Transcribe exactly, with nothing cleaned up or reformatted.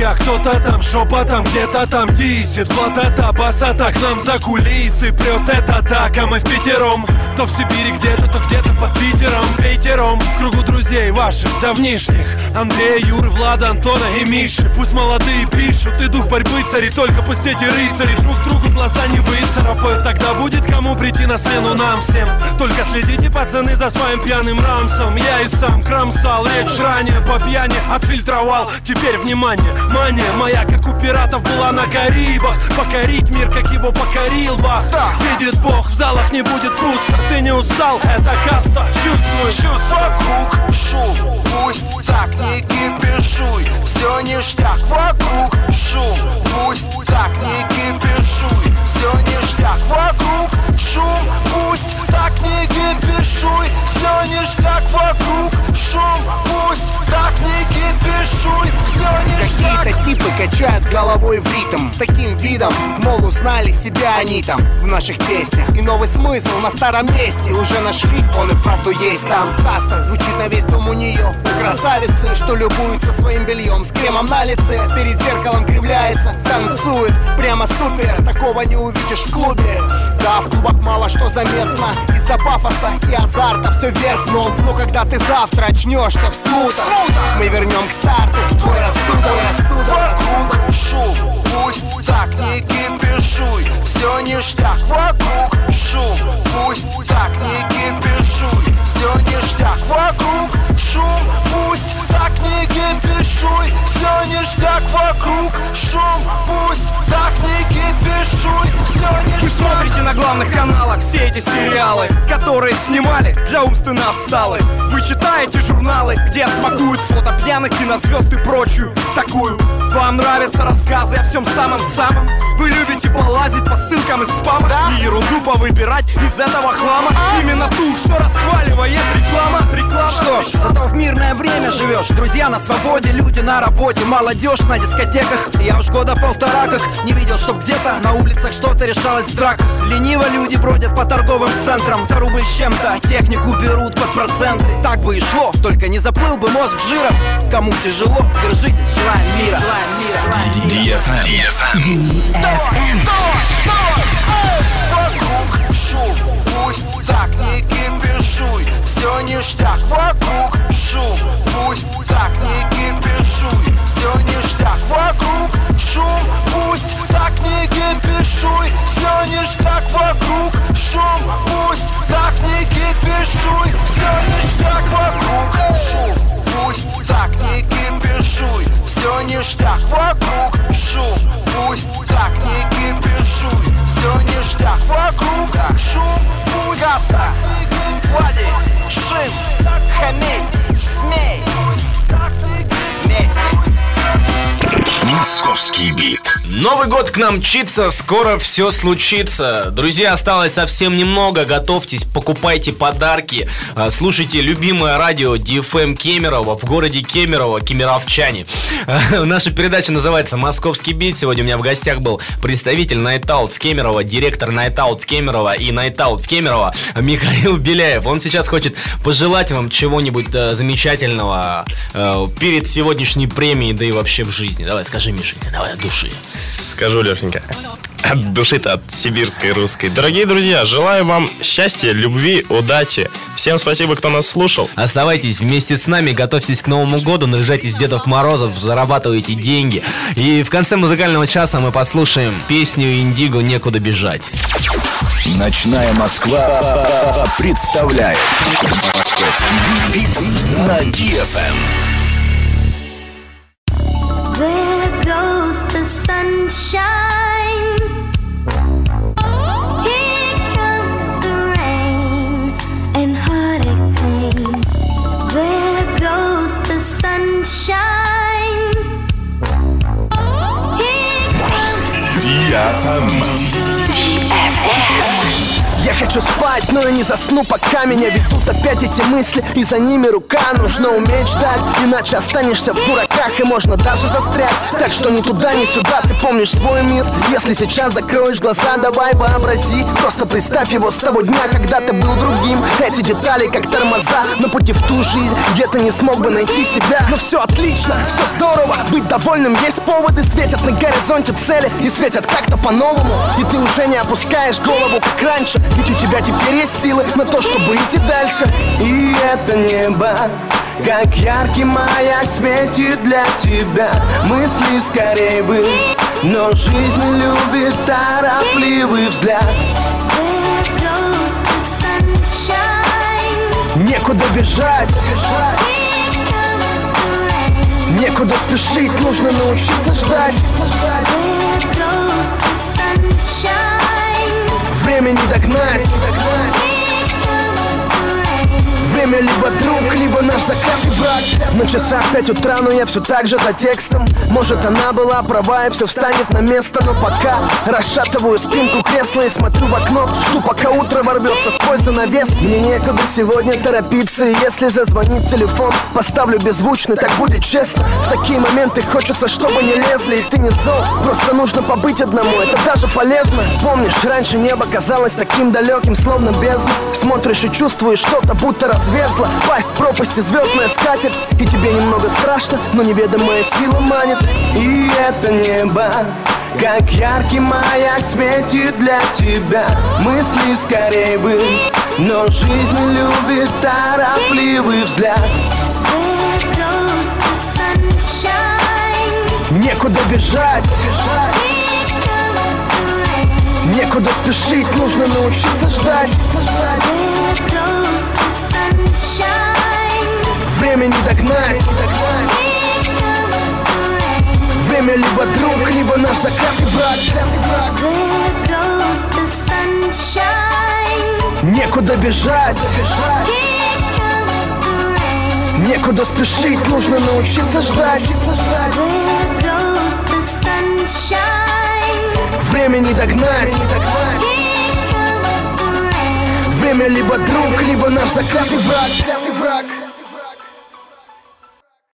тихо, кто-то там шепотом, где-то там дисит. Вот это басата к нам за кулисы прет эта атака. Мы в пятером, то в Сибири где-то, то где-то под Питером. Пятером в кругу друзей ваших давнишних: Андрея, Юры, Влада, Антона и Миши. Пусть молодые пишут, и дух борьбы цари. Только пусть эти рыцари друг другу глаза не выцарапают. Тогда будет кому прийти на смену нам всем. Только следите, пацаны, за своим пьяным рамсом. Я и сам кромсал речь ранее по пьяни отфильтровал. Теперь внимание, мания моя, как у пиратов, была на Карибах. Покорить мир, как его покорил Бах. Видит Бог, в залах не будет пусто. Ты не устал, это каста. Чувствуешь, чувствуй. Вокруг шум, пусть так не кипишуй. Все ништяк, вокруг шум, пусть так не кипишуй. Все ништяк, вокруг шум, пусть так не кипишуй. Все ништяк, вокруг шум, пусть так не кипишуй. Все ништяк. Какие-то типы качают головой в ритм с таким видом, мол, узнали себя они там в наших песнях. И новый смысл на старом месте уже нашли, он и вправду есть там. Каста звучит на весь дом у нее. Красавицы, что любуются своим бельем с кремом на лице, перед зеркалом кривляется, танцует прямо супер. Такого не увидишь в клубе. Да, в клубах мало что заметно из-за пафоса и азарта. Все вверх дном, но когда ты завтра очнешься в смутах, мы вернем к старту твой рассудок, твой рассудок, рассудок. Вокруг шум, пусть так не кипишуй. Все ништяк, вокруг шум, пусть так не кипишуй. Все ништяк, вокруг шум, пусть так не кипишуй. Все ништяк, вокруг шум, пусть так не кипишуй. Все ништяк. Вы смотрите на главных каналах все эти сериалы, которые снимали для умственно отсталых. Вы читаете журналы, где смакуют фото пьяных кинозвезд и прочую такую. Вам нравятся рассказы о всем самом-самом. Вы любите полазить по ссылкам из спама, да? И ерунду повыбирать из этого хлама, а? Именно ту, что расхваливает реклама, реклама. Что ж, зато в мирное время живешь. Друзья на свободе, люди на работе, молодежь на дискотеках. Я уж года полтора как не видел, чтоб где-то на улицах что-то решалось в драках. Лениво люди бродят по торговым центрам, за рубль с чем-то технику берут под проценты. Так бы и шло, только не заплыл бы мозг жиром. Кому тяжело, держитесь, желаем мира. ди эф эм. ди эф эм. ди эф эм. Вокруг шум, пусть так не кипишуй. Все ништяк, вокруг шум, пусть так не кипишуй. Все ништяк, вокруг шум, пусть так не кипишуй. Все ништяк, вокруг шум, пусть так не кипишуй. Все ништяк, вокруг шум, пусть так не кипишуй. Все ништяк, вокруг шум, пусть так не кипишуй. Все ништяк, вокруг шум, пусть Каста, Влади, Шим, Хамель, Смей. Вместе. Московский бит. Новый год к нам мчится, скоро все случится. Друзья, осталось совсем немного. Готовьтесь, покупайте подарки. Слушайте любимое радио ди эф эм Кемерово в городе Кемерово, кемеровчане. Наша передача называется «Московский бит». Сегодня у меня в гостях был представитель Night Out в Кемерово, директор Night Out в Кемерово и Night Out в Кемерово Михаил Беляев. Он сейчас хочет пожелать вам чего-нибудь замечательного перед сегодняшней премией, да и вообще в жизни. Давай, скажи, Мишенька, давай от души. Скажу, Лешенька, от души-то, от сибирской русской. Дорогие друзья, желаю вам счастья, любви, удачи. Всем спасибо, кто нас слушал. Оставайтесь вместе с нами, готовьтесь к Новому году, наряжайтесь в Дедов Морозов, зарабатывайте деньги. И в конце музыкального часа мы послушаем песню «Индиго. Некуда бежать». Ночная Москва представляет «Московский бит» на ди эф эм. There goes the sunshine. Here comes the rain and heartache pain. There goes the sunshine. Here comes ди эф эм. ди эф эм. Я хочу спать, но я не засну, пока меня ведут опять эти мысли, и за ними рука. Нужно уметь ждать, иначе останешься в дураках, и можно даже застрять. Так что ни туда, ни сюда, ты помнишь свой мир. Если сейчас закроешь глаза, давай вообрази. Просто представь его с того дня, когда ты был другим. Эти детали как тормоза на пути в ту жизнь, где ты не смог бы найти себя. Но все отлично, все здорово, быть довольным есть поводы. Светят на горизонте цели и светят как-то по-новому. И ты уже не опускаешь голову, как раньше, ведь у тебя теперь есть силы на то, чтобы идти дальше. И это небо, как яркий маяк, светит для тебя. Мысли скорее бы, но жизнь любит торопливый взгляд. Некуда бежать, некуда спешить, нужно научиться ждать. Время не догнать. Время либо друг, либо наш закат и враг. На часах пять утра, но я все так же за текстом. Может, она была права и все встанет на место. Но пока расшатываю спинку кресла и смотрю в окно, жду, пока утро ворвется сквозь занавес. Мне некуда сегодня торопиться, и если зазвонит телефон, поставлю беззвучный, так будет честно. В такие моменты хочется, чтобы не лезли. И ты не зол, просто нужно побыть одному, это даже полезно. Помнишь, раньше небо казалось таким далеким, словно бездна. Смотришь и чувствуешь что-то, будто разверзла пасть пропасти, звездная скатерть. И тебе немного страшно, но неведомая сила манит. И это небо, как яркий маяк, светит для тебя. Мысли скорее бы, но жизнь любит торопливый взгляд. Некуда бежать, некуда спешить, нужно научиться ждать. Время не догнать. Время либо друг, либо наш закат и враг. Некуда бежать, некуда спешить, нужно научиться ждать. Время не догнать. Время либо друг, либо наш закат и враг.